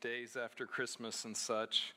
days after Christmas and such.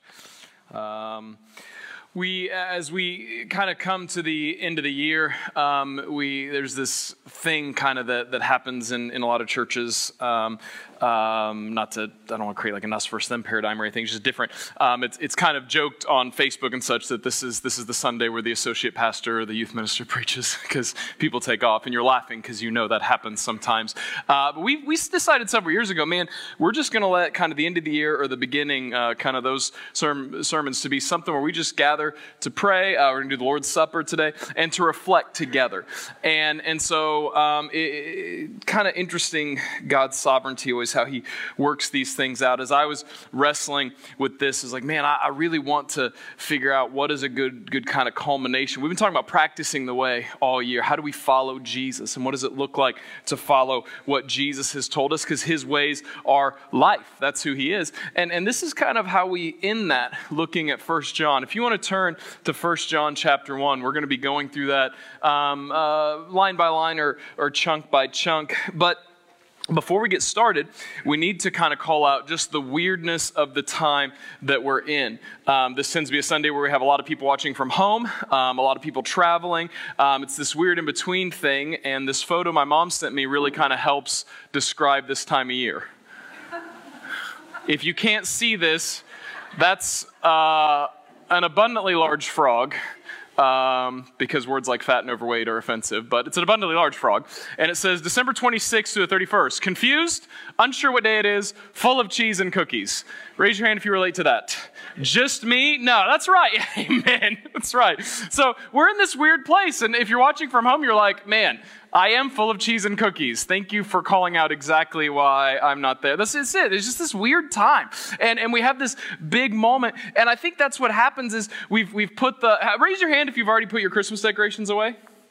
As we kind of come to the end of the year, there's this thing kind of that happens in a lot of churches. I don't want to create like an us versus them paradigm or anything. It's just different. It's kind of joked on Facebook and such that this is the Sunday where the associate pastor or the youth minister preaches because people take off, and you're laughing because you know that happens sometimes. But we decided several years ago, man, we're just going to let kind of the end of the year or the beginning, kind of those sermons to be something where we just gather to pray. We're going to do the Lord's Supper today and to reflect together. And so kind of interesting, God's sovereignty, always how he works these things out. As I was wrestling with this, is like, man, I really want to figure out what is a good kind of culmination. We've been talking about practicing the way all year. How do we follow Jesus? And what does it look like to follow what Jesus has told us? Because his ways are life. That's who he is. And this is kind of how we end that, looking at 1 John. If you want to turn to 1 John chapter 1, we're going to be going through that line by line or chunk by chunk. But before we get started, we need to kind of call out just the weirdness of the time that we're in. This tends to be a Sunday where we have a lot of people watching from home, a lot of people traveling. It's this weird in-between thing, and this photo my mom sent me really kind of helps describe this time of year. If you can't see this, that's an abundantly large frog. Because words like fat and overweight are offensive, but it's an abundantly large frog. And it says December 26th to the 31st. Confused? Unsure what day it is? Full of cheese and cookies. Raise your hand if you relate to that. Just me? No, that's right. Amen. That's right. So we're in this weird place. And if you're watching from home, you're like, man, I am full of cheese and cookies. Thank you for calling out exactly why I'm not there. This is it. It's just this weird time. And we have this big moment. And I think that's what happens is we've put raise your hand if you've already put your Christmas decorations away.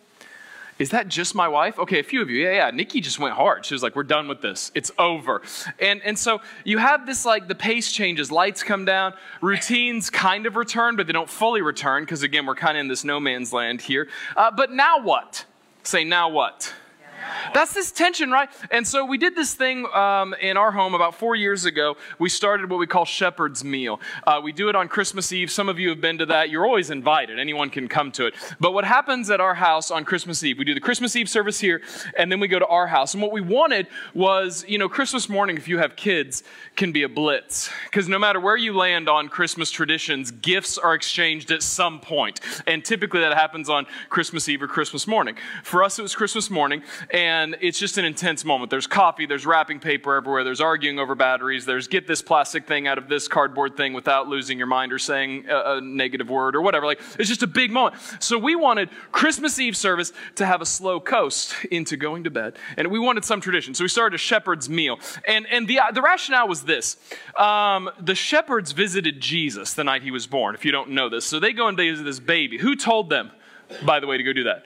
Is that just my wife? Okay, a few of you. Yeah. Nikki just went hard. She was like, we're done with this. It's over. And so you have this, like, the pace changes. Lights come down. Routines kind of return, but they don't fully return because, again, we're kind of in this no man's land here. But now what? Say, now what? That's this tension, right? And so we did this thing in our home about 4 years ago. We started what we call Shepherd's Meal. We do it on Christmas Eve. Some of you have been to that. You're always invited. Anyone can come to it. But what happens at our house on Christmas Eve, we do the Christmas Eve service here, and then we go to our house. And what we wanted was, Christmas morning, if you have kids, can be a blitz. Because no matter where you land on Christmas traditions, gifts are exchanged at some point. And typically that happens on Christmas Eve or Christmas morning. For us, it was Christmas morning. And it's just an intense moment. There's coffee, there's wrapping paper everywhere, there's arguing over batteries, there's get this plastic thing out of this cardboard thing without losing your mind or saying a negative word or whatever. Like, it's just a big moment. So we wanted Christmas Eve service to have a slow coast into going to bed. And we wanted some tradition. So we started a shepherd's meal. And the rationale was this. The shepherds visited Jesus the night he was born, if you don't know this. So they go and visit this baby. Who told them, by the way, to go do that?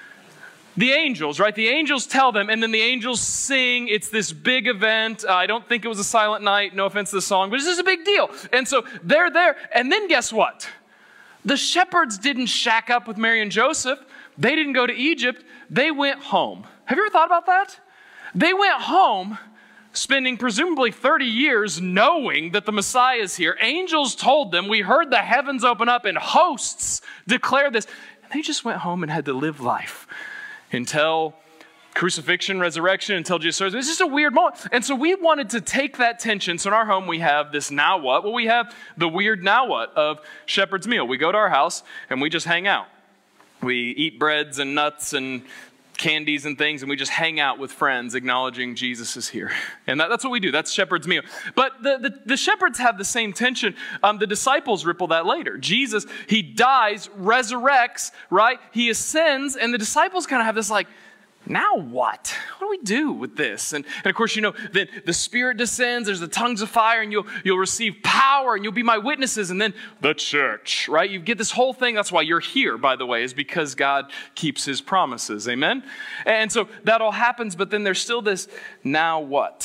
The angels, right? The angels tell them, and then the angels sing. It's this big event. I don't think it was a silent night. No offense to the song, but it's just a big deal. And so they're there. And then guess what? The shepherds didn't shack up with Mary and Joseph. They didn't go to Egypt. They went home. Have you ever thought about that? They went home, spending presumably 30 years knowing that the Messiah is here. Angels told them, we heard the heavens open up and hosts declare this. And they just went home and had to live life until crucifixion, resurrection, until Jesus rose. It's just a weird moment. And so we wanted to take that tension. So in our home, we have this now what? Well, we have the weird now what of Shepherd's Meal. We go to our house and we just hang out. We eat breads and nuts and candies and things, and we just hang out with friends acknowledging Jesus is here. And that's what we do. That's Shepherd's Meal. But the shepherds have the same tension. The disciples ripple that later. Jesus, he dies, resurrects, right? He ascends, and the disciples kind of have this like, now what? What do we do with this? And of course, then the Spirit descends, there's the tongues of fire, and you'll receive power, and you'll be my witnesses, and then the church, right? You get this whole thing. That's why you're here, by the way, is because God keeps his promises. Amen? And so that all happens, but then there's still this now what?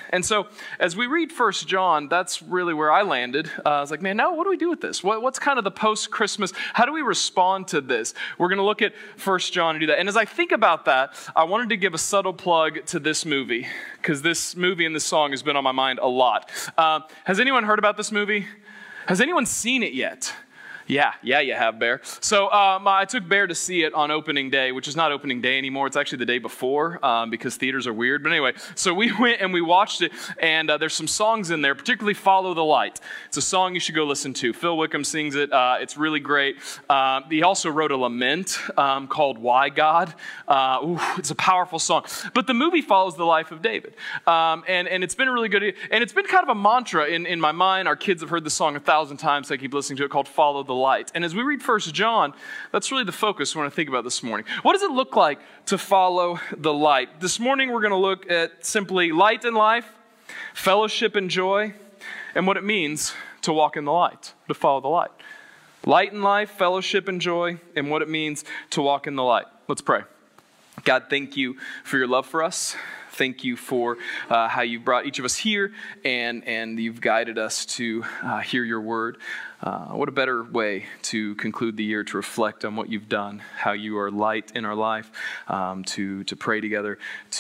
And so as we read 1 John, that's really where I landed. I was like, man, now what do we do with this? What's kind of the post-Christmas? How do we respond to this? We're going to look at 1 John and do that. And as I think about that, I wanted to give a subtle plug to this movie, because this movie and this song has been on my mind a lot. Has anyone heard about this movie? Has anyone seen it yet? Yeah, you have, Bear. So I took Bear to see it on opening day, which is not opening day anymore. It's actually the day before because theaters are weird. But anyway, so we went and we watched it, and there's some songs in there, particularly Follow the Light. It's a song you should go listen to. Phil Wickham sings it. It's really great. He also wrote a lament called Why God? It's a powerful song. But the movie follows the life of David. And it's been really good. And it's been kind of a mantra in my mind. Our kids have heard the song 1,000 times. So I keep listening to it, called Follow the Light. And as we read 1 John, that's really the focus we want to think about this morning. What does it look like to follow the light? This morning we're going to look at simply light in life, fellowship and joy, and what it means to walk in the light, to follow the light. Light in life, fellowship and joy, and what it means to walk in the light. Let's pray. God, thank you for your love for us. Thank you for how you brought each of us here, and you've guided us to hear your word. What a better way to conclude the year, to reflect on what you've done, how you are light in our life, to pray together,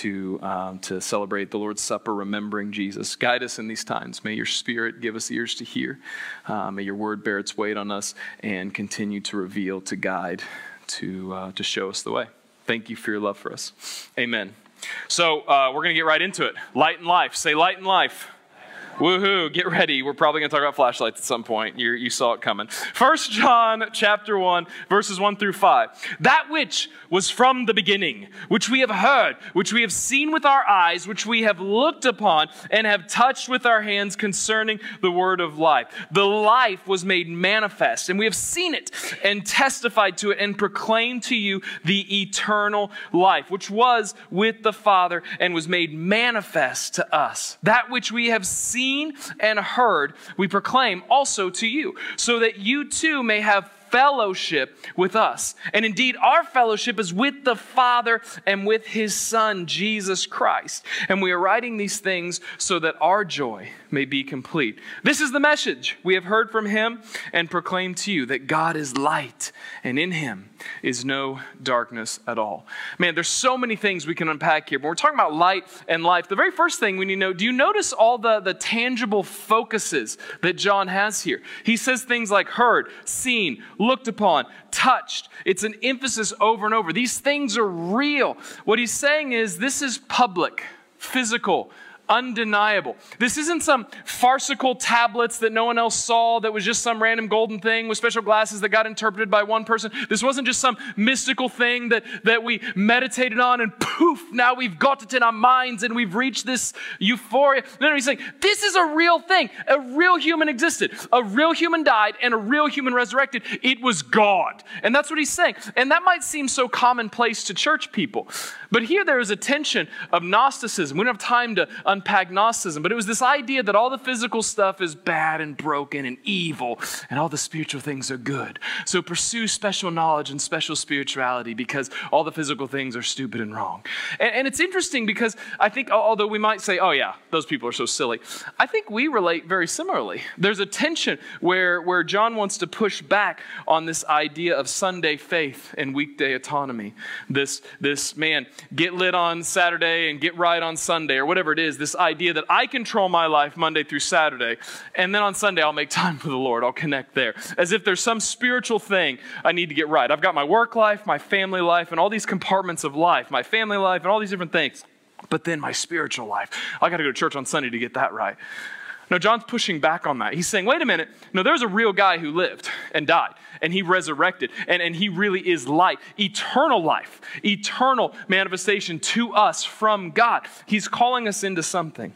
to celebrate the Lord's Supper, remembering Jesus. Guide us in these times. May your Spirit give us ears to hear. May your word bear its weight on us and continue to reveal, to guide, to show us the way. Thank you for your love for us. Amen. So we're going to get right into it. Light in life. Say light in life. Woohoo, get ready. We're probably going to talk about flashlights at some point. You saw it coming. 1 John chapter 1, verses 1 through 5. That which was from the beginning, which we have heard, which we have seen with our eyes, which we have looked upon and have touched with our hands concerning the word of life. The life was made manifest, and we have seen it and testified to it and proclaimed to you the eternal life, which was with the Father and was made manifest to us. That which we have seen and heard, we proclaim also to you, so that you too may have fellowship with us. And indeed, our fellowship is with the Father and with his Son, Jesus Christ. And we are writing these things so that our joy may be complete. This is the message we have heard from him and proclaim to you, that God is light, and in him is no darkness at all. Man, there's so many things we can unpack here. But we're talking about light and life. The very first thing we need to know, do you notice all the tangible focuses that John has here? He says things like heard, seen, looked upon, touched. It's an emphasis over and over. These things are real. What he's saying is this is public, physical, undeniable. This isn't some farcical tablets that no one else saw that was just some random golden thing with special glasses that got interpreted by one person. This wasn't just some mystical thing that we meditated on and poof, now we've got it in our minds and we've reached this euphoria. No, he's saying this is a real thing. A real human existed. A real human died and a real human resurrected. It was God. And that's what he's saying. And that might seem so commonplace to church people. But here there is a tension of Gnosticism. We don't have time to unpack Gnosticism, but it was this idea that all the physical stuff is bad and broken and evil, and all the spiritual things are good. So pursue special knowledge and special spirituality because all the physical things are stupid and wrong. And it's interesting because I think, although we might say, oh yeah, those people are so silly, I think we relate very similarly. There's a tension where John wants to push back on this idea of Sunday faith and weekday autonomy. This man, get lit on Saturday and get right on Sunday, or whatever it is, this idea that I control my life Monday through Saturday, and then on Sunday I'll make time for the Lord, I'll connect there. As if there's some spiritual thing I need to get right. I've got my work life, my family life, and all these compartments of life, my family life, and all these different things. But then my spiritual life, I got to go to church on Sunday to get that right. No, John's pushing back on that. He's saying, wait a minute. No, there's a real guy who lived and died, and he resurrected, and he really is light, eternal life, eternal manifestation to us from God. He's calling us into something.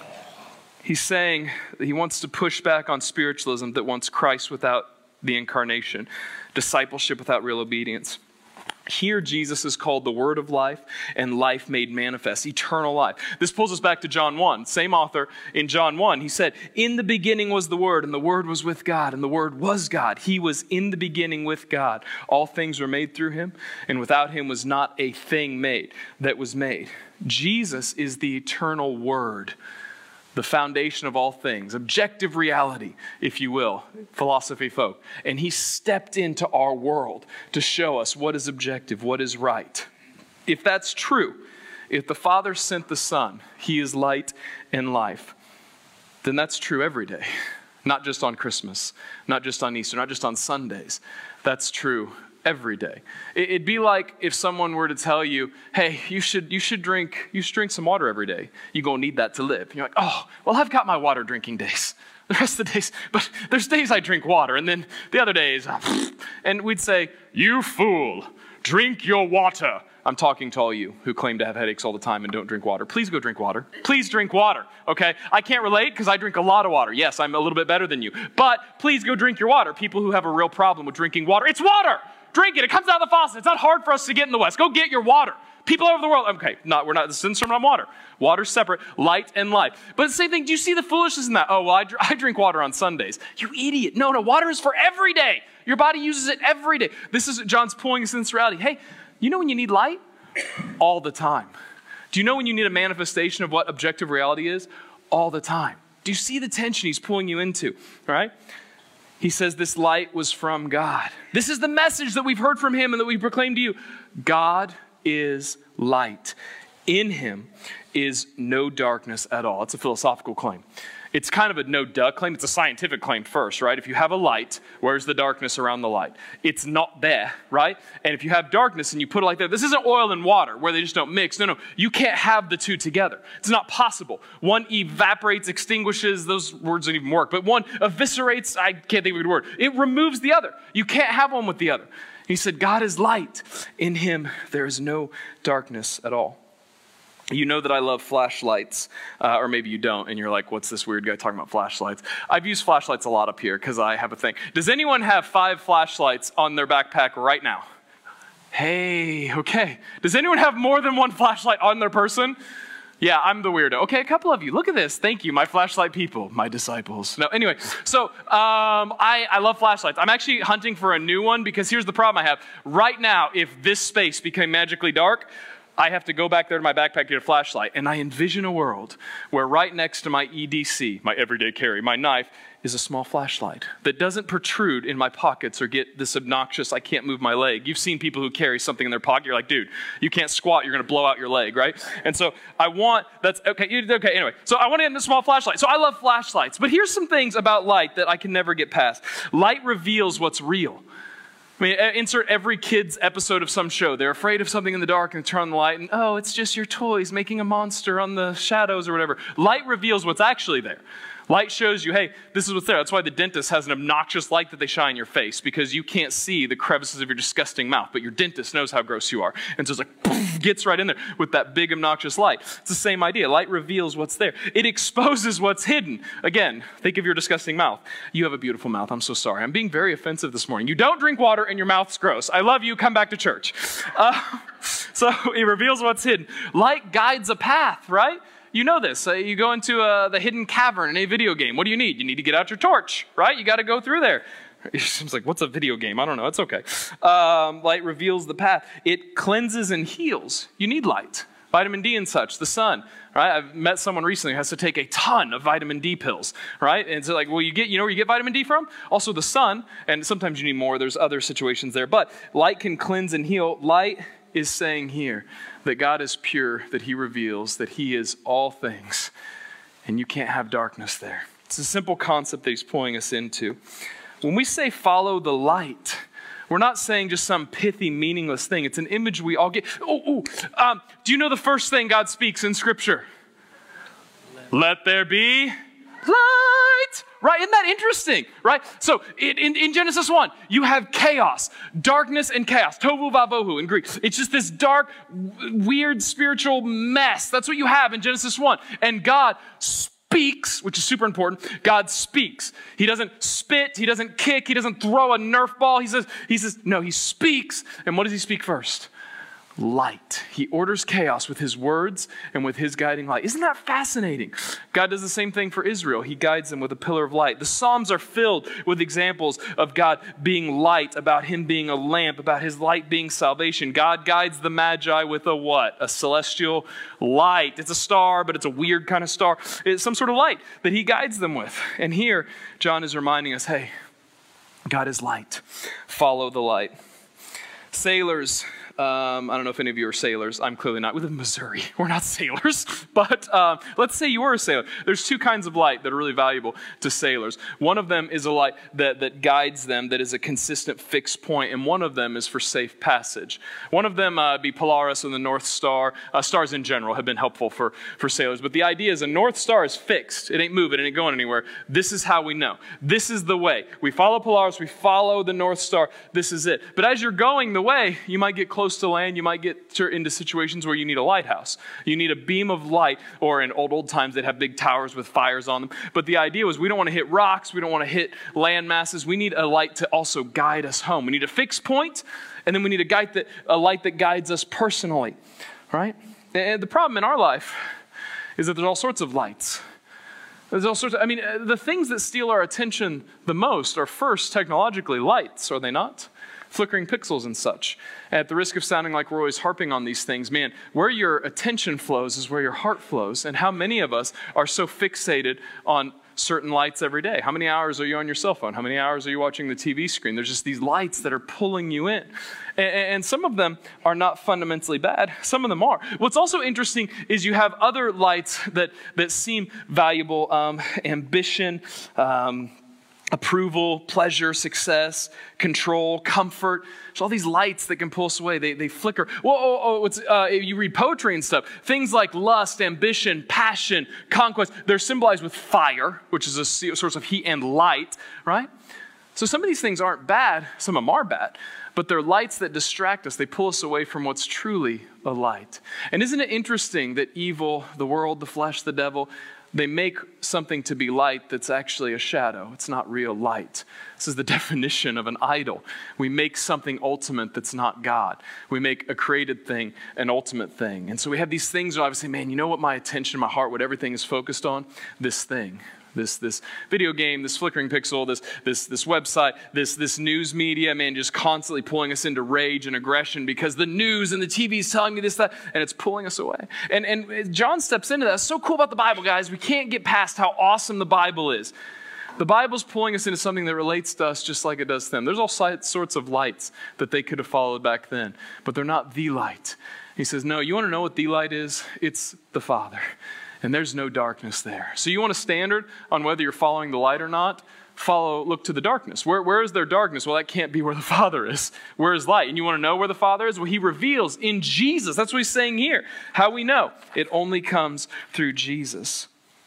He's saying that he wants to push back on spiritualism that wants Christ without the incarnation, discipleship without real obedience. Here, Jesus is called the Word of life and life made manifest, eternal life. This pulls us back to John 1. Same author in John 1. He said, in the beginning was the Word, and the Word was with God, and the Word was God. He was in the beginning with God. All things were made through him, and without him was not a thing made that was made. Jesus is the eternal Word the foundation of all things, objective reality, if you will, philosophy folk. And he stepped into our world to show us what is objective, what is right. If that's true, if the Father sent the Son, he is light and life, then that's true every day. Not just on Christmas, not just on Easter, not just on Sundays. That's true every day. It'd be like if someone were to tell you, hey, you should drink some water every day. You're going to need that to live. You're like, oh, well, I've got my water drinking days. The rest of the days, but there's days I drink water, and then the other days, and we'd say, you fool, drink your water. I'm talking to all you who claim to have headaches all the time and don't drink water. Please go drink water. Please drink water, okay? I can't relate because I drink a lot of water. Yes, I'm a little bit better than you, but please go drink your water. People who have a real problem with drinking water, it's water. Drink it. It comes out of the faucet. It's not hard for us to get in the West. Go get your water. People all over the world, okay, this isn't a sermon on water. Water's separate, light and life. But the same thing, do you see the foolishness in that? Oh, well, I drink water on Sundays. You idiot. No, water is for every day. Your body uses it every day. This is John's pulling us into this reality. Hey, you know when you need light? All the time. Do you know when you need a manifestation of what objective reality is? All the time. Do you see the tension he's pulling you into, right? He says this light was from God. This is the message that we've heard from him and that we proclaim to you. God is light. In him is no darkness at all. It's a philosophical claim. It's kind of a no-duh claim. It's a scientific claim first, right? If you have a light, where's the darkness around the light? It's not there, right? And if you have darkness and you put it like that, this isn't oil and water where they just don't mix. No, you can't have the two together. It's not possible. One evaporates, extinguishes, those words don't even work, but one eviscerates, I can't think of a good word. It removes the other. You can't have one with the other. He said, God is light. In him, there is no darkness at all. You know that I love flashlights, or maybe you don't, and you're like, what's this weird guy talking about flashlights? I've used flashlights a lot up here because I have a thing. Does anyone have 5 flashlights on their backpack right now? Hey, okay. Does anyone have more than 1 flashlight on their person? Yeah, I'm the weirdo. Okay, a couple of you. Look at this. Thank you, my flashlight people, my disciples. No, anyway, so I love flashlights. I'm actually hunting for a new one because here's the problem I have. Right now, if this space became magically dark, I have to go back there to my backpack to get a flashlight. And I envision a world where right next to my EDC, my everyday carry, my knife, is a small flashlight that doesn't protrude in my pockets or get this obnoxious, I can't move my leg. You've seen people who carry something in their pocket. You're like, dude, you can't squat. You're going to blow out your leg, right? And so anyway. So I want to get a small flashlight. So I love flashlights. But here's some things about light that I can never get past. Light reveals what's real. I mean, insert every kid's episode of some show. They're afraid of something in the dark and turn on the light and, oh, it's just your toys making a monster on the shadows or whatever. Light reveals what's actually there. Light shows you, hey, this is what's there. That's why the dentist has an obnoxious light that they shine in your face, because you can't see the crevices of your disgusting mouth, but your dentist knows how gross you are. And so it's like, poof, gets right in there with that big obnoxious light. It's the same idea. Light reveals what's there. It exposes what's hidden. Again, think of your disgusting mouth. You have a beautiful mouth. I'm so sorry. I'm being very offensive this morning. You don't drink water and your mouth's gross. I love you. Come back to church. So it reveals what's hidden. Light guides a path, right? You know this. You go into the hidden cavern in a video game. What do you need? You need to get out your torch, right? You got to go through there. It seems like, what's a video game? I don't know. It's okay. Light reveals the path. It cleanses and heals. You need light. Vitamin D and such, the sun, right? I've met someone recently who has to take a ton of vitamin D pills, right? And so like, well, you know where you get vitamin D from? Also the sun, and sometimes you need more. There's other situations there. But light can cleanse and heal. Light is saying here that God is pure, that he reveals that he is all things, and you can't have darkness there. It's a simple concept that he's pulling us into. When we say follow the light, we're not saying just some pithy, meaningless thing. It's an image we all get. Do you know the first thing God speaks in Scripture? Let there be light. Right? Isn't that interesting? Right? So in Genesis 1, you have chaos, darkness and chaos. Tohu vavohu in Greek. It's just this dark, weird spiritual mess. That's what you have in Genesis 1. And God speaks, which is super important. God speaks. He doesn't spit. He doesn't kick. He doesn't throw a Nerf ball. He says, no, he speaks. And what does he speak first? light. He orders chaos with his words and with his guiding light. Isn't that fascinating? God does the same thing for Israel. He guides them with a pillar of light. The Psalms are filled with examples of God being light, about him being a lamp, about his light being salvation. God guides the Magi with a what? A celestial light. It's a star, but it's a weird kind of star. It's some sort of light that he guides them with. And here, John is reminding us, hey, God is light. Follow the light. Sailors, I don't know if any of you are sailors. I'm clearly not. We live in Missouri. We're not sailors. But let's say you were a sailor. There's two kinds of light that are really valuable to sailors. One of them is a light that guides them, that is a consistent fixed point, and one of them is for safe passage. One of them be Polaris and the North Star. Stars in general have been helpful for sailors. But the idea is a North Star is fixed. It ain't moving. It ain't going anywhere. This is how we know. This is the way. We follow Polaris. We follow the North Star. This is it. But as you're going the way, you might get close to land, you might get into situations where you need a lighthouse. You need a beam of light, or in old times they'd have big towers with fires on them. But the idea was we don't want to hit rocks, we don't want to hit land masses. We need a light to also guide us home. We need a fixed point, and then we need a light that guides us personally, right? And the problem in our life is that there's all sorts of lights. There's all sorts of, the things that steal our attention the most are first technologically lights, are they not? Flickering pixels and such. At the risk of sounding like we're always harping on these things, man, where your attention flows is where your heart flows. And how many of us are so fixated on certain lights every day? How many hours are you on your cell phone? How many hours are you watching the TV screen? There's just these lights that are pulling you in. And some of them are not fundamentally bad. Some of them are. What's also interesting is you have other lights that seem valuable. Ambition, approval, pleasure, success, control, comfort. There's all these lights that can pull us away. They flicker. You read poetry and stuff. Things like lust, ambition, passion, conquest, they're symbolized with fire, which is a source of heat and light, right? So some of these things aren't bad. Some of them are bad. But they're lights that distract us. They pull us away from what's truly a light. And isn't it interesting that evil, the world, the flesh, the devil, they make something to be light that's actually a shadow. It's not real light. This is the definition of an idol. We make something ultimate that's not God. We make a created thing an ultimate thing. And so we have these things that obviously, man, you know what my attention, my heart, what everything is focused on? This thing. This video game, this flickering pixel, this website, this news media, man, just constantly pulling us into rage and aggression because the news and the TV is telling me this, that, and it's pulling us away. And John steps into that. It's so cool about the Bible, guys. We can't get past how awesome the Bible is. The Bible's pulling us into something that relates to us just like it does to them. There's all sorts of lights that they could have followed back then, but they're not the light. He says, no, you want to know what the light is? It's the Father. And there's no darkness there. So you want a standard on whether you're following the light or not? Look to the darkness. Where is there darkness? Well, that can't be where the Father is. Where is light? And you want to know where the Father is? Well, he reveals in Jesus. That's what he's saying here. How we know? It only comes through Jesus.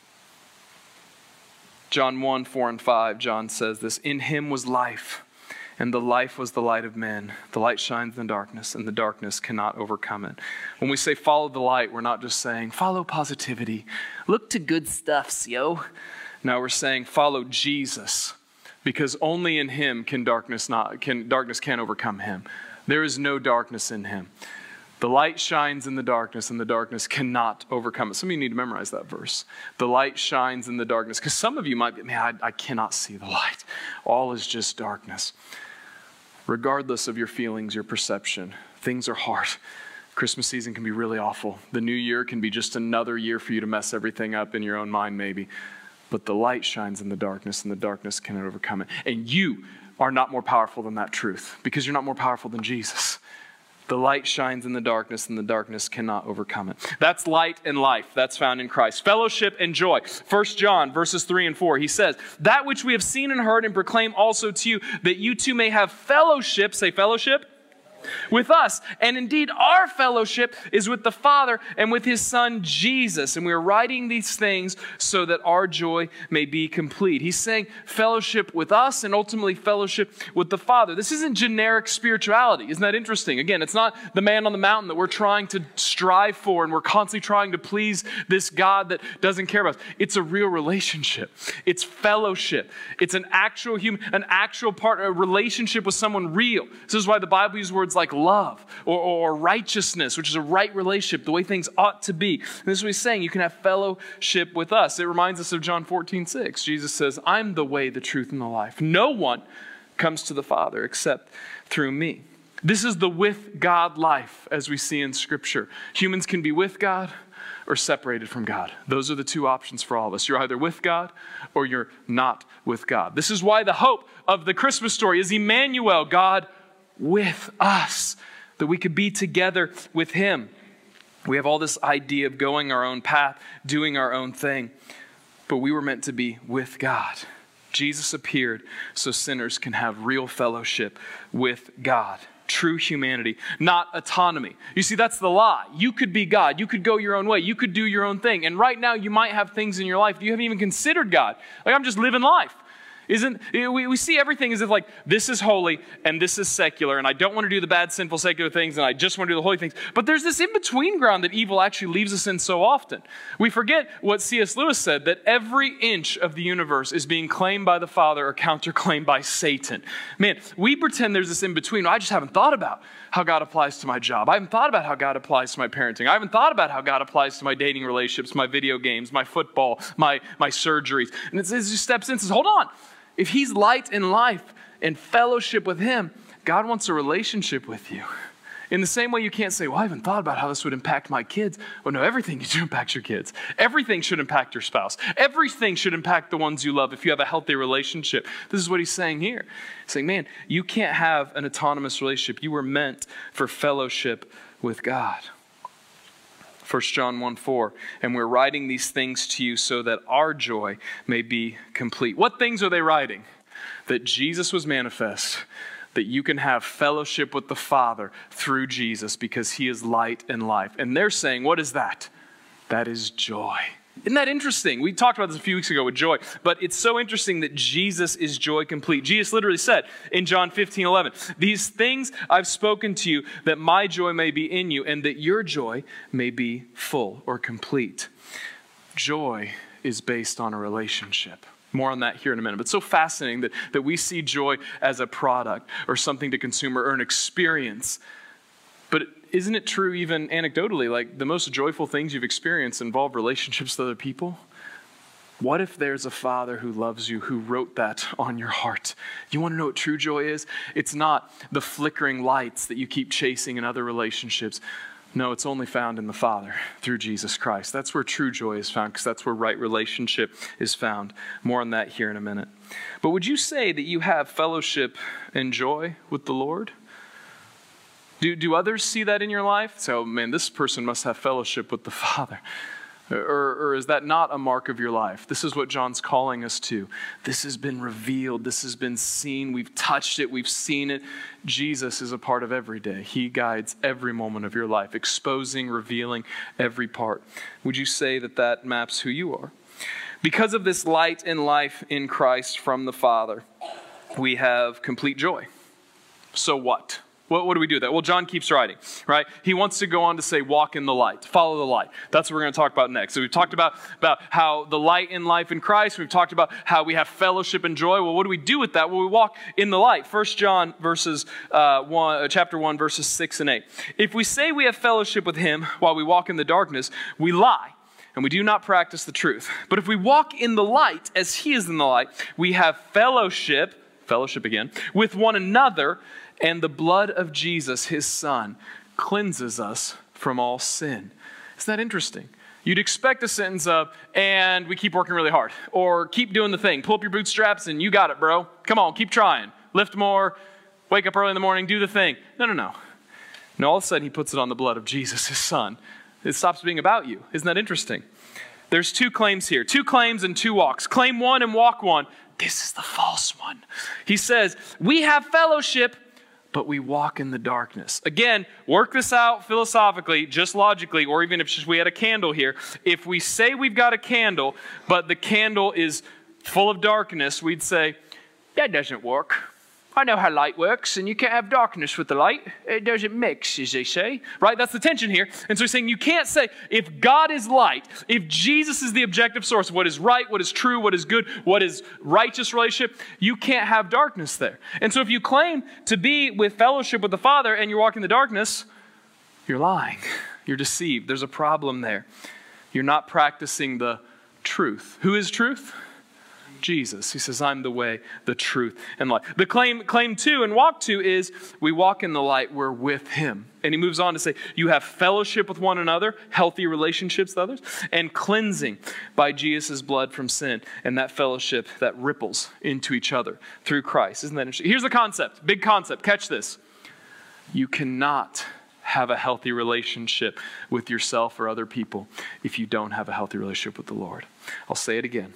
John 1:4-5, John says this, in him was life, and the life was the light of men. The light shines in darkness, and the darkness cannot overcome it. When we say follow the light, we're not just saying follow positivity. Look to good stuffs, yo. No, we're saying follow Jesus, because only in him can darkness can't overcome him. There is no darkness in him. The light shines in the darkness, and the darkness cannot overcome it. Some of you need to memorize that verse. The light shines in the darkness, because some of you might be, man, I cannot see the light. All is just darkness. Regardless of your feelings, your perception, things are hard. Christmas season can be really awful. The new year can be just another year for you to mess everything up in your own mind, maybe. But the light shines in the darkness, and the darkness cannot overcome it. And you are not more powerful than that truth, because you're not more powerful than Jesus. The light shines in the darkness, and the darkness cannot overcome it. That's light and life. That's found in Christ. Fellowship and joy. 1 John verses 3 and 4. He says, that which we have seen and heard and proclaim also to you, that you too may have fellowship. Say fellowship. With us. And indeed, our fellowship is with the Father and with his Son, Jesus. And we are writing these things so that our joy may be complete. He's saying fellowship with us and ultimately fellowship with the Father. This isn't generic spirituality. Isn't that interesting? Again, it's not the man on the mountain that we're trying to strive for and we're constantly trying to please this God that doesn't care about us. It's a real relationship. It's fellowship. It's an actual human, a relationship with someone real. This is why the Bible uses the word words like love or righteousness, which is a right relationship, the way things ought to be. And this is what he's saying. You can have fellowship with us. It reminds us of John 14:6. Jesus says, I'm the way, the truth, and the life. No one comes to the Father except through me. This is the with God life, as we see in Scripture. Humans can be with God or separated from God. Those are the two options for all of us. You're either with God or you're not with God. This is why the hope of the Christmas story is Emmanuel, God with us, that we could be together with him. We have all this idea of going our own path, doing our own thing, but we were meant to be with God. Jesus appeared so sinners can have real fellowship with God. True humanity, not autonomy. You see, that's the lie. You could be God. You could go your own way. You could do your own thing. And right now, you might have things in your life that you haven't even considered God. Like, I'm just living life. We see everything as if like, this is holy and this is secular, and I don't want to do the bad, sinful, secular things, and I just want to do the holy things. But there's this in-between ground that evil actually leaves us in so often. We forget what C.S. Lewis said, that every inch of the universe is being claimed by the Father or counterclaimed by Satan. Man, we pretend there's this in-between. I just haven't thought about how God applies to my job. I haven't thought about how God applies to my parenting. I haven't thought about how God applies to my dating relationships, my video games, my football, my surgeries. And it just steps in and says, hold on. If he's light in life and fellowship with him, God wants a relationship with you. In the same way you can't say, well, I haven't thought about how this would impact my kids. Well, no, everything you do impacts your kids. Everything should impact your spouse. Everything should impact the ones you love if you have a healthy relationship. This is what he's saying here. He's saying, man, you can't have an autonomous relationship. You were meant for fellowship with God. 1 John 1:4, and we're writing these things to you so that our joy may be complete. What things are they writing? That Jesus was manifest, that you can have fellowship with the Father through Jesus because he is light and life. And they're saying, what is that? That is joy. Isn't that interesting? We talked about this a few weeks ago with joy, but it's so interesting that Jesus is joy complete. Jesus literally said in John 15:11, these things I've spoken to you that my joy may be in you and that your joy may be full or complete. Joy is based on a relationship. More on that here in a minute. But it's so fascinating that we see joy as a product or something to consume or an experience. But isn't it true even anecdotally, like the most joyful things you've experienced involve relationships with other people? What if there's a Father who loves you, who wrote that on your heart? You want to know what true joy is? It's not the flickering lights that you keep chasing in other relationships. No, it's only found in the Father through Jesus Christ. That's where true joy is found, because that's where right relationship is found. More on that here in a minute. But would you say that you have fellowship and joy with the Lord? Do others see that in your life? So, man, this person must have fellowship with the Father. Or is that not a mark of your life? This is what John's calling us to. This has been revealed. This has been seen. We've touched it. We've seen it. Jesus is a part of every day. He guides every moment of your life, exposing, revealing every part. Would you say that that maps who you are? Because of this light and life in Christ from the Father, we have complete joy. So what? What do we do with that? Well, John keeps writing, right? He wants to go on to say, walk in the light, follow the light. That's what we're going to talk about next. So we've talked about how the light in life in Christ. We've talked about how we have fellowship and joy. Well, what do we do with that? Well, we walk in the light. 1 John chapter 1, verses 6 and 8. If we say we have fellowship with him while we walk in the darkness, we lie, and we do not practice the truth. But if we walk in the light as he is in the light, we have fellowship again, with one another, and the blood of Jesus, his Son, cleanses us from all sin. Isn't that interesting? You'd expect a sentence of, and we keep working really hard, or keep doing the thing. Pull up your bootstraps and you got it, bro. Come on, keep trying. Lift more, wake up early in the morning, do the thing. No. No, all of a sudden he puts it on the blood of Jesus, his Son. It stops being about you. Isn't that interesting? There's two claims here. 2 claims and 2 walks. Claim 1 and walk 1. This is the false one. He says, we have fellowship, but we walk in the darkness. Again, work this out philosophically, just logically, or even if we had a candle here. If we say we've got a candle, but the candle is full of darkness, we'd say, that doesn't work. I know how light works, and you can't have darkness with the light. It doesn't mix, as they say. Right? That's the tension here. And so he's saying you can't say, if God is light, if Jesus is the objective source of what is right, what is true, what is good, what is righteous relationship, you can't have darkness there. And so if you claim to be with fellowship with the Father and you're walking in the darkness, you're lying. You're deceived. There's a problem there. You're not practicing the truth. Who is truth? Jesus. He says, I'm the way, the truth, and life. The claim 2 and walk 2 is we walk in the light, we're with him. And he moves on to say, you have fellowship with one another, healthy relationships with others, and cleansing by Jesus' blood from sin. And that fellowship that ripples into each other through Christ. Isn't that interesting? Here's the concept, big concept. Catch this. You cannot have a healthy relationship with yourself or other people if you don't have a healthy relationship with the Lord. I'll say it again.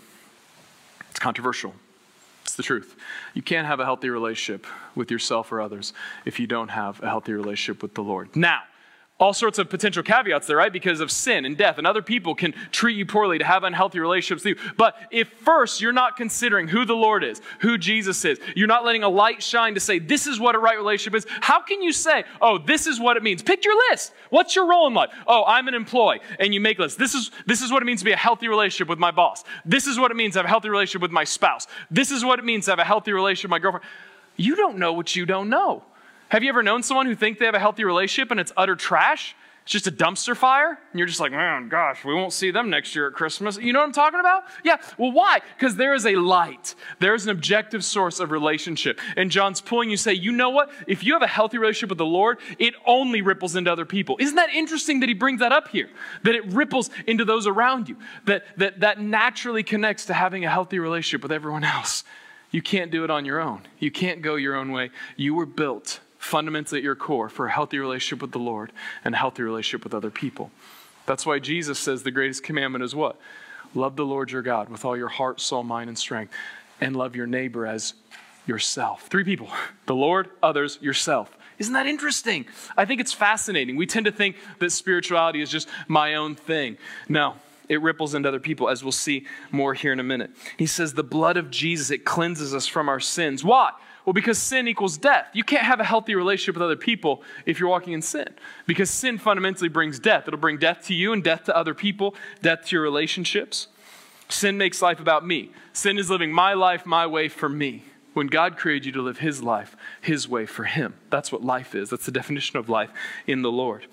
It's controversial. It's the truth. You can't have a healthy relationship with yourself or others if you don't have a healthy relationship with the Lord. Now, all sorts of potential caveats there, right? Because of sin and death, and other people can treat you poorly to have unhealthy relationships with you. But if first you're not considering who the Lord is, who Jesus is, you're not letting a light shine to say, this is what a right relationship is, how can you say, oh, this is what it means? Pick your list. What's your role in life? Oh, I'm an employee, and you make lists. This is what it means to be a healthy relationship with my boss. This is what it means to have a healthy relationship with my spouse. This is what it means to have a healthy relationship with my girlfriend. You don't know what you don't know. Have you ever known someone who thinks they have a healthy relationship and it's utter trash? It's just a dumpster fire? And you're just like, man, gosh, we won't see them next year at Christmas. You know what I'm talking about? Yeah. Well, why? Because there is a light. There's an objective source of relationship. And John's pulling you, say, you know what? If you have a healthy relationship with the Lord, it only ripples into other people. Isn't that interesting that he brings that up here? That it ripples into those around you. That naturally connects to having a healthy relationship with everyone else. You can't do it on your own. You can't go your own way. You were built fundamentally at your core for a healthy relationship with the Lord and a healthy relationship with other people. That's why Jesus says the greatest commandment is what? Love the Lord your God with all your heart, soul, mind, and strength, and love your neighbor as yourself. 3 people, the Lord, others, yourself. Isn't that interesting? I think it's fascinating. We tend to think that spirituality is just my own thing. No. It ripples into other people, as we'll see more here in a minute. He says the blood of Jesus, it cleanses us from our sins. Why? Well, because sin equals death. You can't have a healthy relationship with other people if you're walking in sin. Because sin fundamentally brings death. It'll bring death to you and death to other people, death to your relationships. Sin makes life about me. Sin is living my life, my way for me. When God created you to live his life, his way for him. That's what life is. That's the definition of life in the Lord.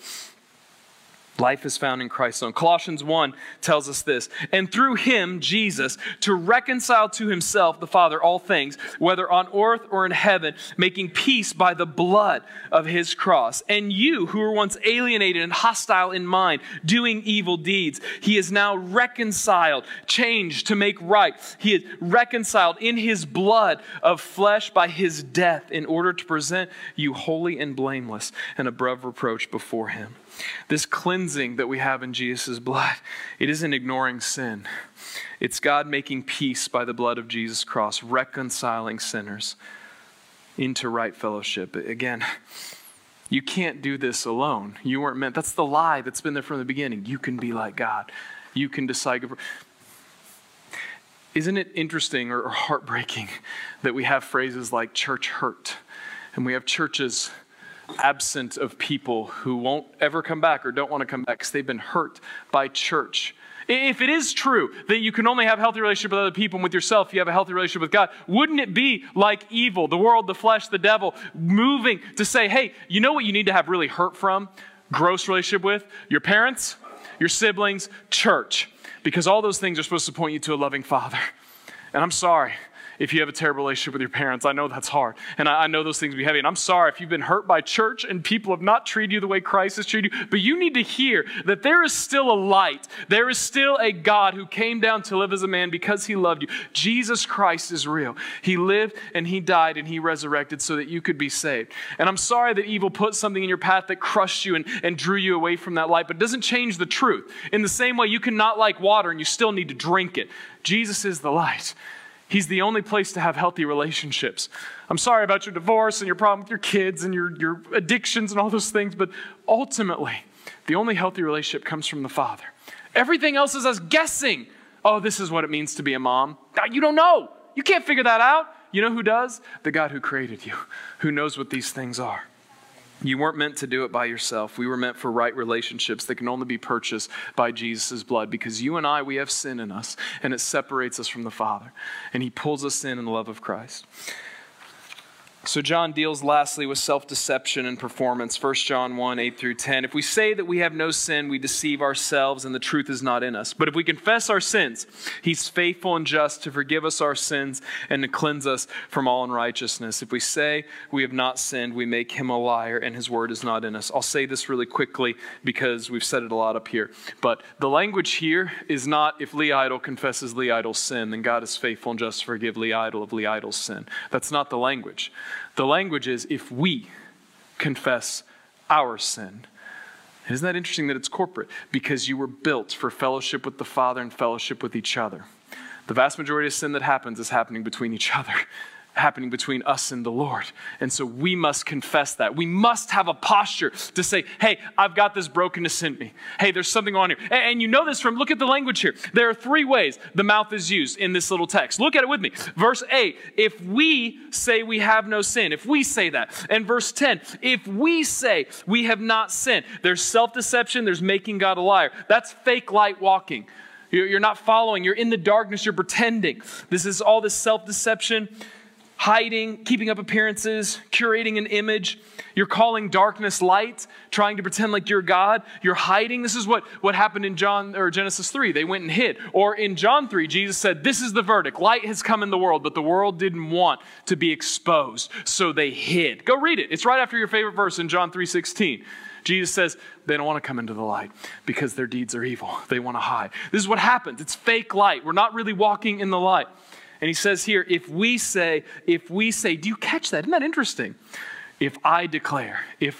Life is found in Christ alone. Colossians 1 tells us this. And through him, Jesus, to reconcile to himself, the Father, all things, whether on earth or in heaven, making peace by the blood of his cross. And you, who were once alienated and hostile in mind, doing evil deeds, he is now reconciled, changed to make right. He is reconciled in his blood of flesh by his death in order to present you holy and blameless and above reproach before him. This cleansing that we have in Jesus' blood, it isn't ignoring sin. It's God making peace by the blood of Jesus' cross, reconciling sinners into right fellowship. Again, you can't do this alone. You weren't meant. That's the lie that's been there from the beginning. You can be like God. You can decide. Isn't it interesting or heartbreaking that we have phrases like church hurt, and we have churches absent of people who won't ever come back or don't want to come back because they've been hurt by church? If it is true that you can only have a healthy relationship with other people and with yourself, you have a healthy relationship with God, wouldn't it be like evil, the world, the flesh, the devil, moving to say, hey, you know what you need to have really hurt from, gross relationship with? Your parents, your siblings, church. Because all those things are supposed to point you to a loving Father. And I'm sorry if you have a terrible relationship with your parents. I know that's hard. And I know those things be heavy. And I'm sorry if you've been hurt by church and people have not treated you the way Christ has treated you. But you need to hear that there is still a light. There is still a God who came down to live as a man because he loved you. Jesus Christ is real. He lived and he died and he resurrected so that you could be saved. And I'm sorry that evil put something in your path that crushed you and drew you away from that light. But it doesn't change the truth. In the same way, you can not like water and you still need to drink it. Jesus is the light. He's the only place to have healthy relationships. I'm sorry about your divorce and your problem with your kids and your addictions and all those things, but ultimately, the only healthy relationship comes from the Father. Everything else is us guessing. Oh, this is what it means to be a mom. You don't know. You can't figure that out. You know who does? The God who created you, who knows what these things are. You weren't meant to do it by yourself. We were meant for right relationships that can only be purchased by Jesus' blood, because you and I, we have sin in us, and it separates us from the Father, and he pulls us in the love of Christ. So John deals lastly with self-deception and performance. 1 John 1, 8 through 10. If we say that we have no sin, we deceive ourselves and the truth is not in us. But if we confess our sins, he's faithful and just to forgive us our sins and to cleanse us from all unrighteousness. If we say we have not sinned, we make him a liar and his word is not in us. I'll say this really quickly because we've said it a lot up here. But the language here is not if Lee Idle confesses Lee Idle's sin, then God is faithful and just to forgive Lee Idle of Lee Idle's sin. That's not the language. The language is if we confess our sin. Isn't that interesting that it's corporate? Because you were built for fellowship with the Father and fellowship with each other. The vast majority of sin that happens is happening between each other, happening between us and the Lord. And so we must confess that. We must have a posture to say, hey, I've got this brokenness in me. Hey, there's something on here. And you know this from, look at the language here. There are 3 ways the mouth is used in this little text. Look at it with me. Verse 8, if we say we have no sin, if we say that. And verse 10, if we say we have not sinned. There's self-deception, there's making God a liar. That's fake light walking. You're not following, you're in the darkness, you're pretending. This is all this self-deception, hiding, keeping up appearances, curating an image. You're calling darkness light, trying to pretend like you're God. You're hiding. This is what happened in Genesis 3. They went and hid. Or in John 3, Jesus said, this is the verdict. Light has come in the world, but the world didn't want to be exposed, so they hid. Go read it. It's right after your favorite verse in John 3:16. Jesus says they don't want to come into the light because their deeds are evil. They want to hide. This is what happens. It's fake light. We're not really walking in the light. And he says here, if we say, do you catch that? Isn't that interesting? If I declare,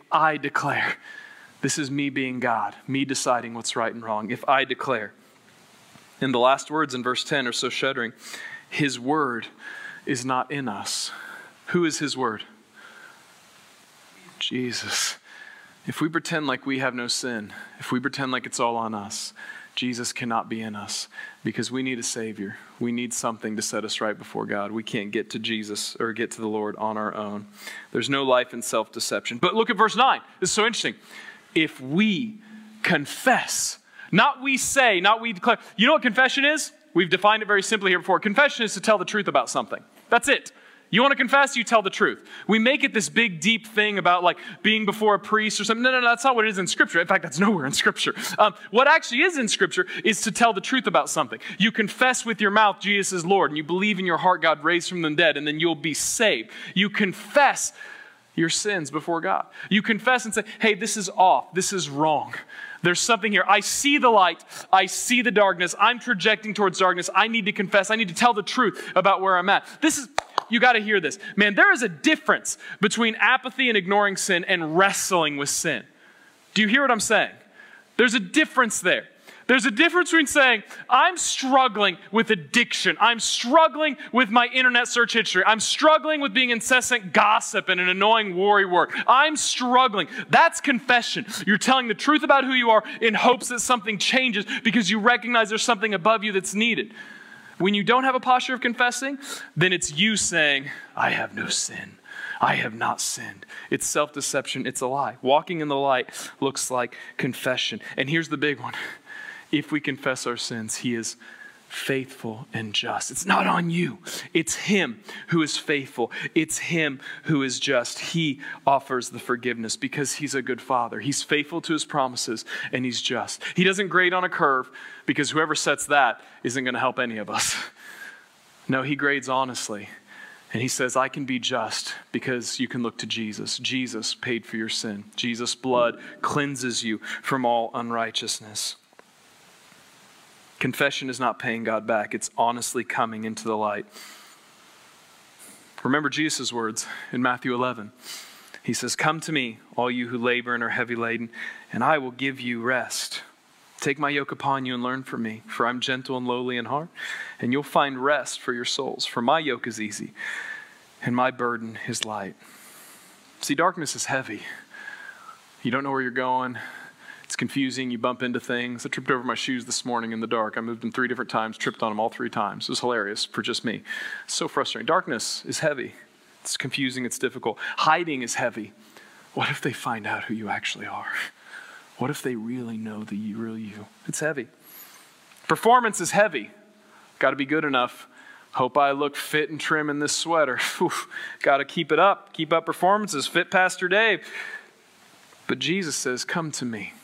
this is me being God, me deciding what's right and wrong. If I declare. And the last words in verse 10 are so shuddering. His word is not in us. Who is his word? Jesus. If we pretend like we have no sin, if we pretend like it's all on us, Jesus cannot be in us because we need a Savior. We need something to set us right before God. We can't get to Jesus or get to the Lord on our own. There's no life in self-deception. But look at verse 9. This is so interesting. If we confess, not we say, not we declare. You know what confession is? We've defined it very simply here before. Confession is to tell the truth about something. That's it. You want to confess, you tell the truth. We make it this big, deep thing about like being before a priest or something. No, that's not what it is in Scripture. In fact, that's nowhere in Scripture. What actually is in Scripture is to tell the truth about something. You confess with your mouth Jesus is Lord, and you believe in your heart God raised from the dead, and then you'll be saved. You confess your sins before God. You confess and say, hey, this is off. This is wrong. There's something here. I see the light. I see the darkness. I'm trajecting towards darkness. I need to confess. I need to tell the truth about where I'm at. You got to hear this. Man, there is a difference between apathy and ignoring sin and wrestling with sin. Do you hear what I'm saying? There's a difference there. There's a difference between saying, I'm struggling with addiction. I'm struggling with my internet search history. I'm struggling with being incessant gossip and an annoying worry word. I'm struggling. That's confession. You're telling the truth about who you are in hopes that something changes because you recognize there's something above you that's needed. When you don't have a posture of confessing, then it's you saying, I have no sin. I have not sinned. It's self-deception. It's a lie. Walking in the light looks like confession. And here's the big one. If we confess our sins, he is faithful and just. It's not on you. It's him who is faithful. It's him who is just. He offers the forgiveness because he's a good father. He's faithful to his promises and he's just. He doesn't grade on a curve because whoever sets that isn't going to help any of us. No, he grades honestly. And he says, I can be just because you can look to Jesus. Jesus paid for your sin. Jesus' blood cleanses you from all unrighteousness. Confession is not paying God back. It's honestly coming into the light. Remember Jesus' words in Matthew 11. He says, come to me, all you who labor and are heavy laden, and I will give you rest. Take my yoke upon you and learn from me, for I'm gentle and lowly in heart, and you'll find rest for your souls. For my yoke is easy, and my burden is light. See, darkness is heavy. You don't know where you're going. It's confusing. You bump into things. I tripped over my shoes this morning in the dark. I moved them 3 different times, tripped on them all 3 times. It was hilarious for just me. So frustrating. Darkness is heavy. It's confusing. It's difficult. Hiding is heavy. What if they find out who you actually are? What if they really know the real you? It's heavy. Performance is heavy. Got to be good enough. Hope I look fit and trim in this sweater. Got to keep it up. Keep up performances. Fit Pastor Dave. But Jesus says, come to me.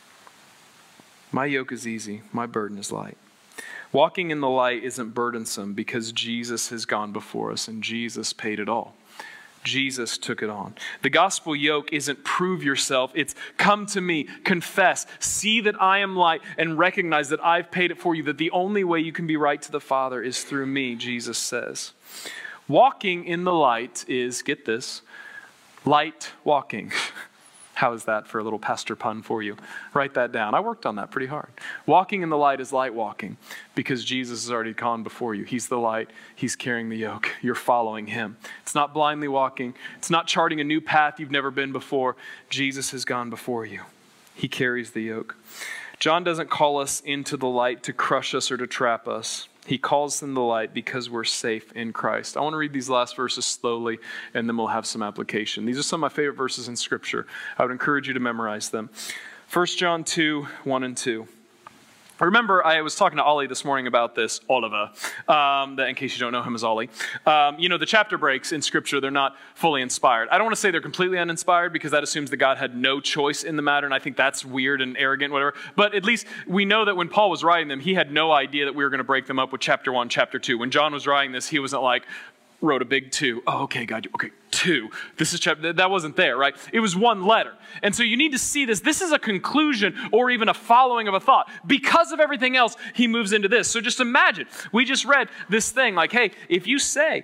My yoke is easy. My burden is light. Walking in the light isn't burdensome because Jesus has gone before us and Jesus paid it all. Jesus took it on. The gospel yoke isn't prove yourself. It's come to me, confess, see that I am light, and recognize that I've paid it for you, that the only way you can be right to the Father is through me, Jesus says. Walking in the light is, get this, light walking. How is that for a little pastor pun for you? Write that down. I worked on that pretty hard. Walking in the light is light walking because Jesus has already gone before you. He's the light. He's carrying the yoke. You're following him. It's not blindly walking. It's not charting a new path you've never been before. Jesus has gone before you. He carries the yoke. John doesn't call us into the light to crush us or to trap us. He calls in the light because we're safe in Christ. I want to read these last verses slowly, and then we'll have some application. These are some of my favorite verses in Scripture. I would encourage you to memorize them. 1 John 2, 1 and 2. I remember I was talking to Ollie this morning about this, Oliver, that in case you don't know him as Ollie. The chapter breaks in Scripture, they're not fully inspired. I don't want to say they're completely uninspired because that assumes that God had no choice in the matter, and I think that's weird and arrogant, whatever. But at least we know that when Paul was writing them, he had no idea that we were going to break them up with chapter 1, chapter 2. When John was writing this, he wasn't like, wrote a big 2. Oh, okay, God, okay, 2. This is chapter, that wasn't there, right? It was one letter. And so you need to see this. This is a conclusion or even a following of a thought. Because of everything else, he moves into this. So just imagine, we just read this thing like, hey, if we say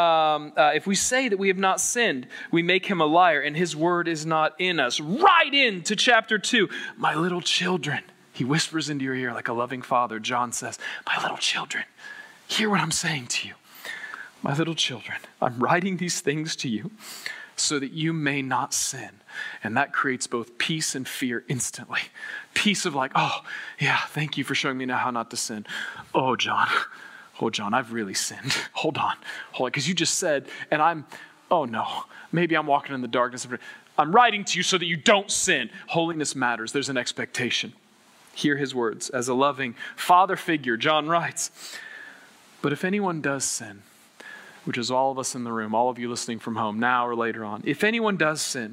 that we have not sinned, we make him a liar and his word is not in us. Right into chapter 2. My little children, he whispers into your ear like a loving father. John says, my little children, hear what I'm saying to you. My little children, I'm writing these things to you so that you may not sin. And that creates both peace and fear instantly. Peace of like, oh, yeah, thank you for showing me now how not to sin. Oh, John, I've really sinned. Hold on, because you just said, and oh no, maybe I'm walking in the darkness. I'm writing to you so that you don't sin. Holiness matters. There's an expectation. Hear his words. As a loving father figure, John writes, but if anyone does sin, which is all of us in the room, all of you listening from home now or later on. If anyone does sin,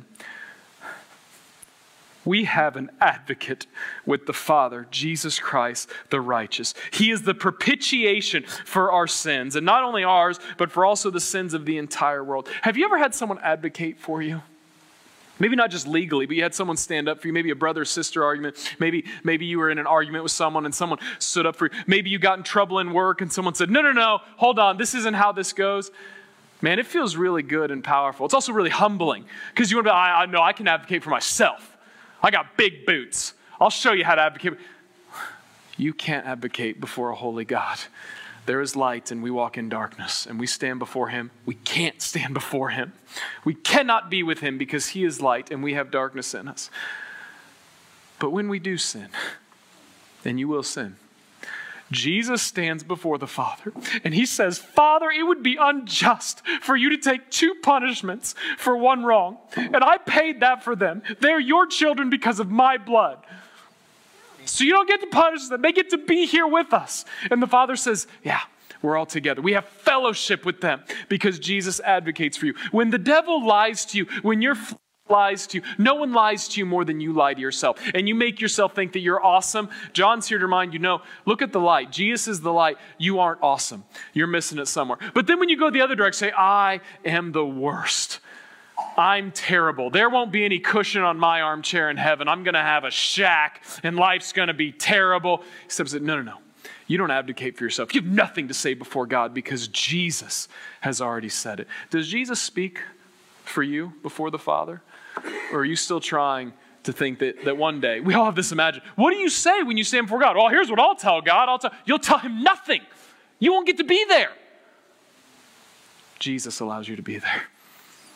we have an advocate with the Father, Jesus Christ, the righteous. He is the propitiation for our sins, and not only ours, but for also the sins of the entire world. Have you ever had someone advocate for you? Maybe not just legally, but you had someone stand up for you. Maybe a brother or sister argument. Maybe you were in an argument with someone and someone stood up for you. Maybe you got in trouble in work and someone said, no, hold on, this isn't how this goes. Man, it feels really good and powerful. It's also really humbling because you want to be, I know I can advocate for myself. I got big boots. I'll show you how to advocate. You can't advocate before a holy God. There is light and we walk in darkness and we stand before him. We can't stand before him. We cannot be with him because he is light and we have darkness in us. But when we do sin, and you will sin, Jesus stands before the Father and he says, Father, it would be unjust for you to take 2 punishments for 1 wrong. And I paid that for them. They're your children because of my blood. So you don't get to punish them. They get to be here with us. And the Father says, yeah, we're all together. We have fellowship with them because Jesus advocates for you. When the devil lies to you, when your flesh lies to you, no one lies to you more than you lie to yourself. And you make yourself think that you're awesome. John's here to remind you, no, look at the light. Jesus is the light. You aren't awesome. You're missing it somewhere. But then when you go the other direction, say, I am the worst. I'm terrible. There won't be any cushion on my armchair in heaven. I'm going to have a shack and life's going to be terrible. He says, no. You don't advocate for yourself. You have nothing to say before God because Jesus has already said it. Does Jesus speak for you before the Father? Or are you still trying to think that one day, we all have this imagine, what do you say when you stand before God? Well, here's what I'll tell God. You'll tell him nothing. You won't get to be there. Jesus allows you to be there.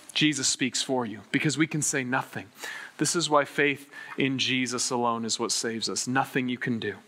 Jesus speaks for you because we can say nothing. This is why faith in Jesus alone is what saves us. Nothing you can do.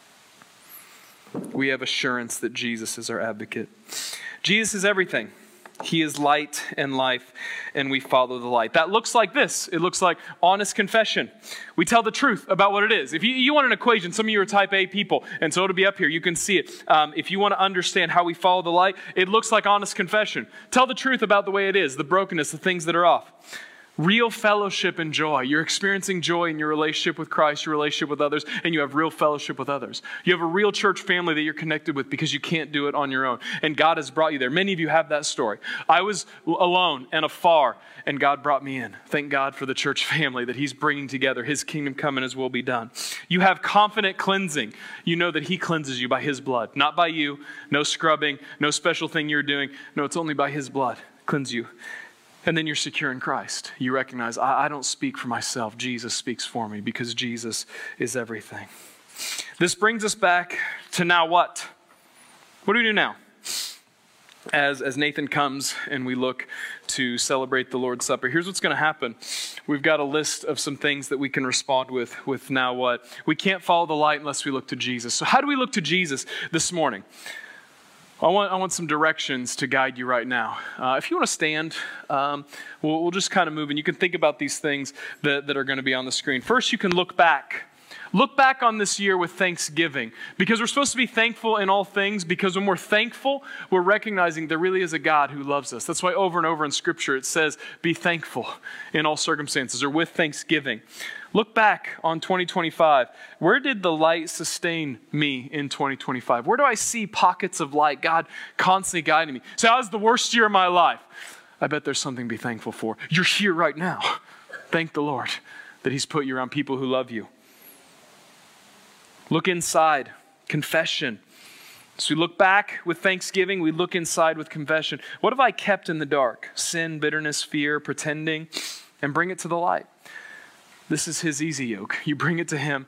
We have assurance that Jesus is our advocate. Jesus is everything. He is light and life, and we follow the light. That looks like this. It looks like honest confession. We tell the truth about what it is. If you want an equation, some of you are type A people, and so it'll be up here. You can see it. If you want to understand how we follow the light, it looks like honest confession. Tell the truth about the way it is, the brokenness, the things that are off. Real fellowship and joy. You're experiencing joy in your relationship with Christ, your relationship with others, and you have real fellowship with others. You have a real church family that you're connected with because you can't do it on your own. And God has brought you there. Many of you have that story. I was alone and afar, and God brought me in. Thank God for the church family that He's bringing together. His kingdom come and His will be done. You have confident cleansing. You know that He cleanses you by His blood, not by you. No scrubbing, no special thing you're doing. No, it's only by His blood. Cleanse you. And then you're secure in Christ. You recognize, I don't speak for myself. Jesus speaks for me because Jesus is everything. This brings us back to now what? What do we do now? As Nathan comes and we look to celebrate the Lord's Supper, here's what's going to happen. We've got a list of some things that we can respond with now what? We can't follow the light unless we look to Jesus. So how do we look to Jesus this morning? I want some directions to guide you right now. If you want to stand, we'll just kind of move, and you can think about these things that are going to be on the screen. First, you can look back. Look back on this year with thanksgiving, because we're supposed to be thankful in all things, because when we're thankful, we're recognizing there really is a God who loves us. That's why over and over in Scripture it says, be thankful in all circumstances, or with thanksgiving. Look back on 2025. Where did the light sustain me in 2025? Where do I see pockets of light, God constantly guiding me? So that was the worst year of my life. I bet there's something to be thankful for. You're here right now. Thank the Lord that He's put you around people who love you. Look inside, confession. So we look back with thanksgiving, we look inside with confession. What have I kept in the dark? Sin, bitterness, fear, pretending, and bring it to the light. This is His easy yoke. You bring it to Him.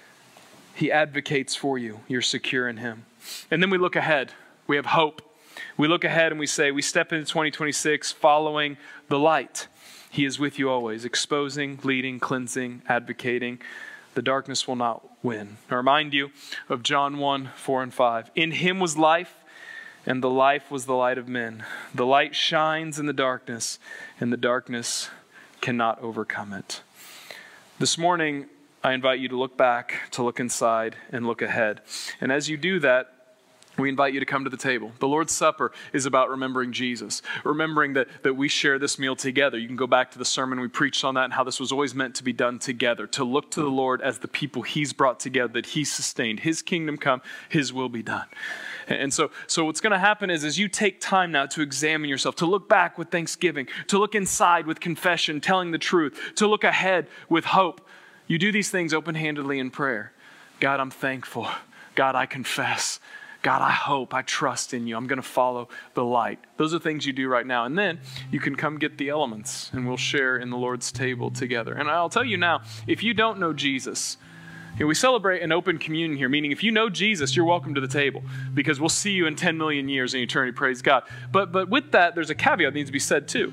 He advocates for you. You're secure in Him. And then we look ahead. We have hope. We look ahead and we say, we step into 2026 following the light. He is with you always, exposing, leading, cleansing, advocating. The darkness will not win. I remind you of John 1, 4 and 5. In Him was life, and the life was the light of men. The light shines in the darkness, and the darkness cannot overcome it. This morning, I invite you to look back, to look inside, and look ahead. And as you do that, we invite you to come to the table. The Lord's Supper is about remembering Jesus, remembering that we share this meal together. You can go back to the sermon we preached on that and how this was always meant to be done together, to look to the Lord as the people He's brought together, that He sustained. His kingdom come, His will be done. And so what's going to happen is as you take time now to examine yourself, to look back with thanksgiving, to look inside with confession, telling the truth, to look ahead with hope, you do these things open-handedly in prayer. God, I'm thankful. God, I confess. God, I hope, I trust in you. I'm going to follow the light. Those are things you do right now. And then you can come get the elements and we'll share in the Lord's table together. And I'll tell you now, if you don't know Jesus, we celebrate an open communion here, meaning if you know Jesus, you're welcome to the table because we'll see you in 10 million years in eternity, praise God. But with that, there's a caveat that needs to be said too.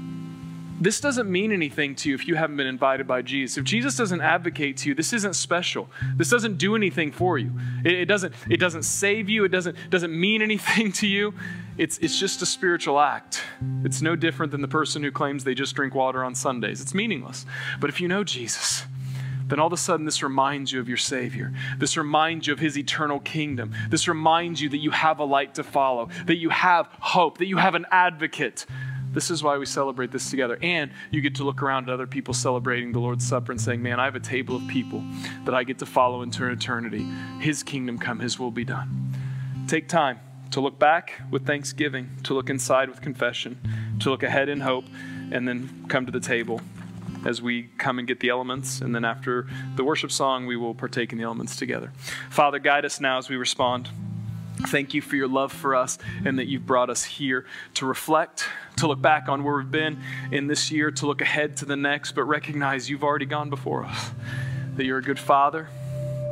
This doesn't mean anything to you if you haven't been invited by Jesus. If Jesus doesn't advocate to you, this isn't special. This doesn't do anything for you. It doesn't save you. It doesn't mean anything to you. It's just a spiritual act. It's no different than the person who claims they just drink water on Sundays. It's meaningless. But if you know Jesus, then all of a sudden this reminds you of your Savior. This reminds you of His eternal kingdom. This reminds you that you have a light to follow, that you have hope, that you have an advocate. This is why we celebrate this together. And you get to look around at other people celebrating the Lord's Supper and saying, man, I have a table of people that I get to follow into eternity. His kingdom come, His will be done. Take time to look back with thanksgiving, to look inside with confession, to look ahead in hope, and then come to the table as we come and get the elements. And then after the worship song, we will partake in the elements together. Father, guide us now as we respond. Thank you for your love for us and that you've brought us here to reflect, to look back on where we've been in this year, to look ahead to the next, but recognize you've already gone before us, that you're a good Father,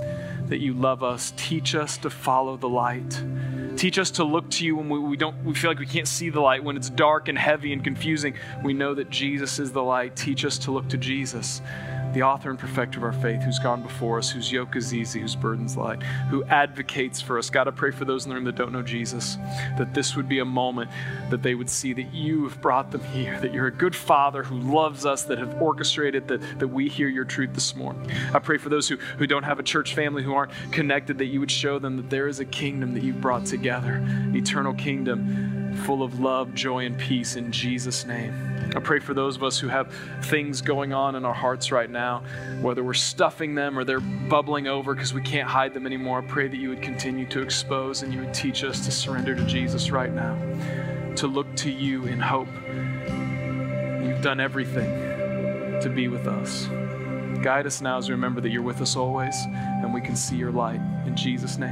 that you love us. Teach us to follow the light. Teach us to look to you when we feel like we can't see the light, when it's dark and heavy and confusing. We know that Jesus is the light. Teach us to look to Jesus, the author and perfecter of our faith, who's gone before us, whose yoke is easy, whose burden's light, who advocates for us. God, I pray for those in the room that don't know Jesus, that this would be a moment that they would see that you have brought them here, that you're a good Father who loves us, that have orchestrated that we hear your truth this morning. I pray for those who don't have a church family, who aren't connected, that you would show them that there is a kingdom that you've brought together, an eternal kingdom full of love, joy, and peace in Jesus' name. I pray for those of us who have things going on in our hearts right now, whether we're stuffing them or they're bubbling over because we can't hide them anymore. I pray that you would continue to expose and you would teach us to surrender to Jesus right now, to look to you in hope. You've done everything to be with us. Guide us now as we remember that you're with us always and we can see your light. In Jesus' name.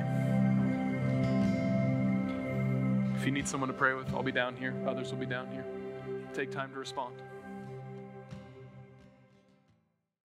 If you need someone to pray with, I'll be down here. Others will be down here. Take time to respond.